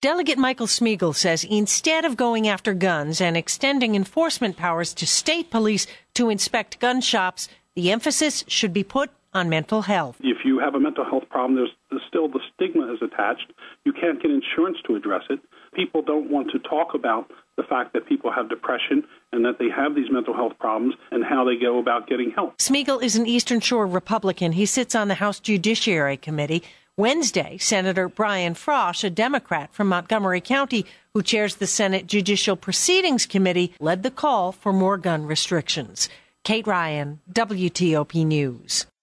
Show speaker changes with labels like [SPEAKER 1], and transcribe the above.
[SPEAKER 1] Delegate Michael Smeagol says instead of going after guns and extending enforcement powers to state police to inspect gun shops, the emphasis should be put on mental health.
[SPEAKER 2] If you have a mental health problem, there's still the stigma is attached. You can't get insurance to address it. People don't want to talk about the fact that people have depression and that they have these mental health problems and how they go about getting help.
[SPEAKER 1] Smeagol is an Eastern Shore Republican. He sits on the House Judiciary Committee. Wednesday, Senator Brian Frosch, a Democrat from Montgomery County who chairs the Senate Judicial Proceedings Committee, led the call for more gun restrictions. Kate Ryan, WTOP News.